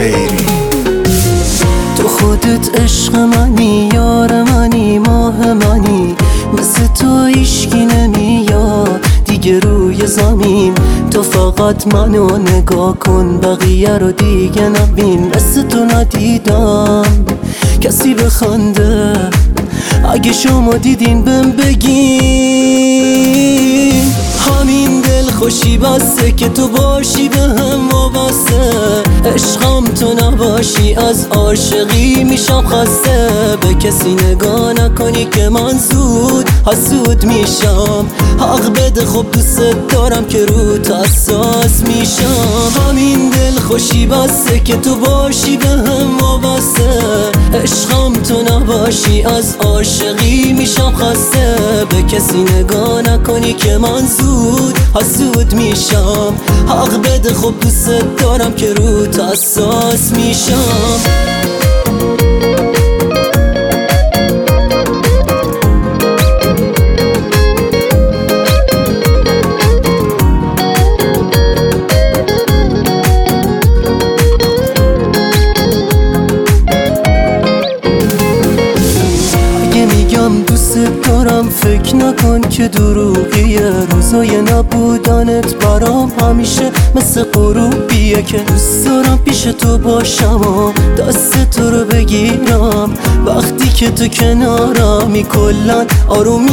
خیری. تو خودت عشق منی، یار منی، ماه منی، مثل تو هیشکی نمیاد دیگه روی زمین. تو فقط منو نگاه کن، بقیه رو دیگه نبین. مثل تو ندیدم کسی بخنده، اگه شما دیدین بهم بگین. همین دل خوشی بسته که تو باشی به هم وابسته. عشقم تو نباشی از عاشقی میشم خسته. به کسی نگاه نکنی که من زود حسود میشم. حق بده خب دوست دارم که روت حساس میشم. همین دل خوشی بسته که تو باشی به هم وابسته. عشقم تو نباشی از عاشقی میشم خسته. به کسی نگاه نکنی که من زود حسود میشم. حق بده خب دوست دارم که روت حساس میشم. دوست دارم فکر نکن که دروغیه. روزای نبودنت برام همیشه مثل غروبیه که دوست دارم پیش تو باشم و دست تو رو بگیرم. وقتی که تو کنارمی کلن آروم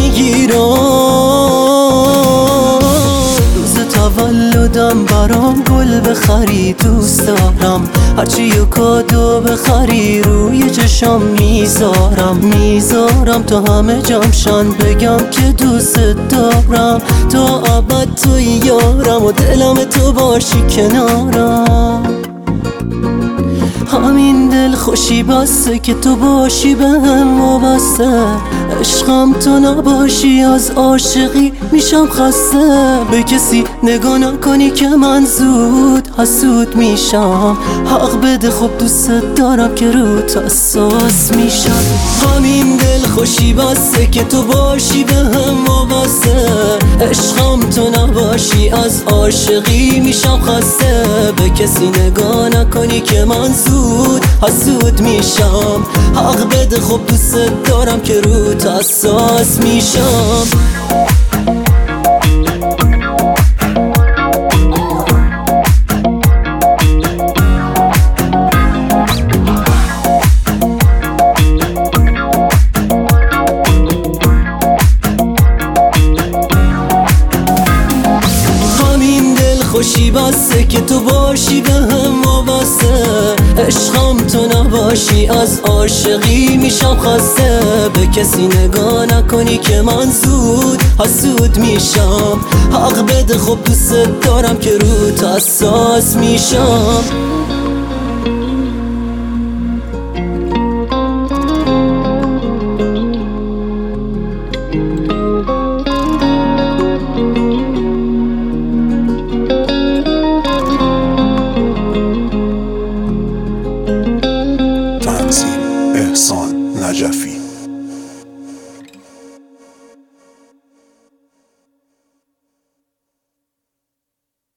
میگیرم. روز تولدم برام گل بخری دوست دارم. هرچی یه کادو بخری روی چشم میذارم تا همه جمشن بگم که دوست دارم. تا ابد تو یارم و دلم تو باشی کنارم. همین دل خوشی بسته که تو باشی به هم وابسته. عشقم تو نباشی از عاشقی میشم خسته. به کسی نگاه نکنی که من زود حسود میشم. حق بده خب دوست دارم که روت حساس میشم. همین دل خوشی بسته که تو باشی به هم وابسته. عشقم تو نباشی از عاشقی میشم خسته. به کسی نگاه نکنی که من زود حسود میشم. حق بده خب دوست دارم که روت حساس میشم. خوشی بسته که تو باشی به هم وابسته. عشقم تو نباشی از عاشقی میشم خسته. به کسی نگاه نکنی که من زود حسود میشم. حق بده خب دوست دارم که روت حساس میشم.